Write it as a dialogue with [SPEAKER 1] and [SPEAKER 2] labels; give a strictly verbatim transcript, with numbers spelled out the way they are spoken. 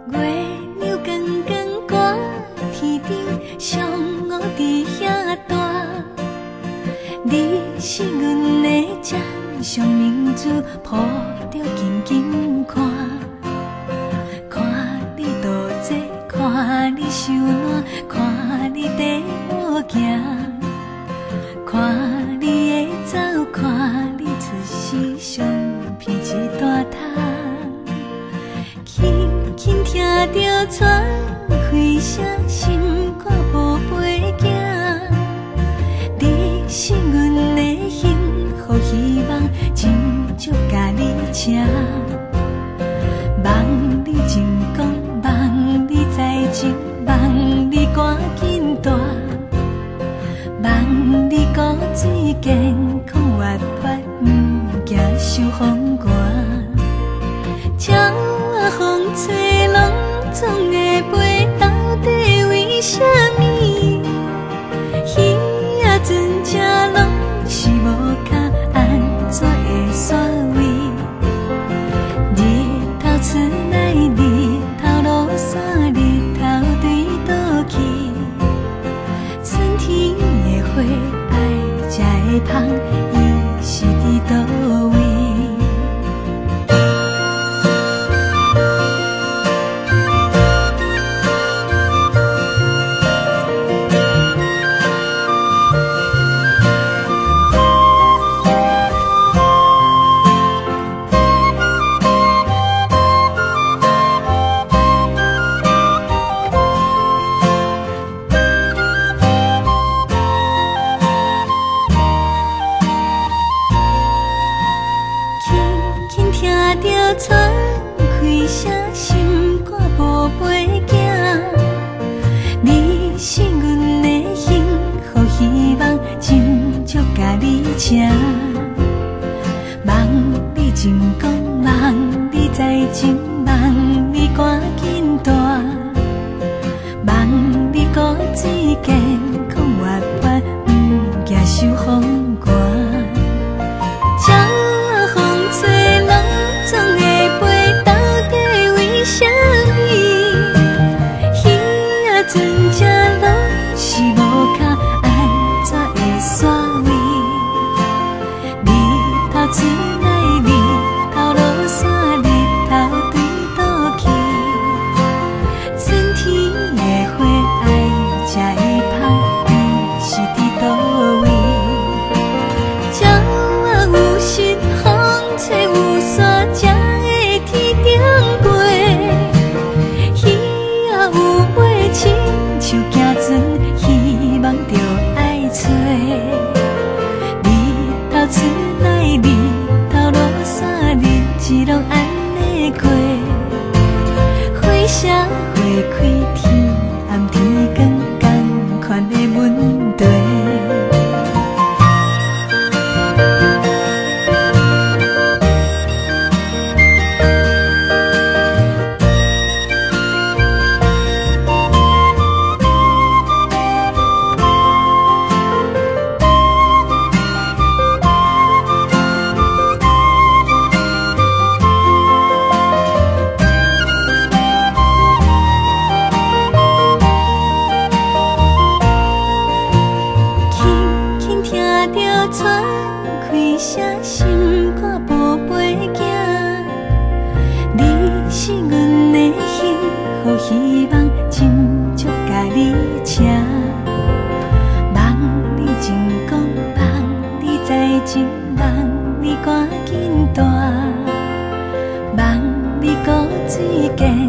[SPEAKER 1] 月亮光光挂天顶，上午伫遐大。你是阮的掌上明珠，抱着紧紧看。看你倒坐，看你受难，看你跟我行，看你的走，看你出世上披一大塔。轻轻听着船开声，心肝宝贝行。你是阮的幸福希望，真足甲你请。望你成功，望你财情，望你赶紧大，望你骨髓健康活泼，毋惊受风寒。鸟仔风吹，拢总会飞，到底为什么？鱼仔船只拢是无脚，安怎会煞位？日头出来，日头落山，日头对倒去。春天的花爱才会香，伊是伫倒位？听着船开声，心肝宝贝行。你是阮的幸福希望，真足甲你请。望你成功，望你财情，望你赶紧大，望你骨髓健康活泼，毋惊受风寒。出来日头落山，日头对倒去。春天的花爱才会香，伊是伫倒位？鸟仔有时风吹有山，才会天顶飞。鱼仔有尾，亲像行船，希望着爱找。日头出来，日头落山，日子拢安尼过。火车花开，天暗天光，同款的问题。船开声，心肝宝贝行。你是阮的幸福希望，真足甲你请。望你成功，望你财情，望你赶紧大，望你骨髓健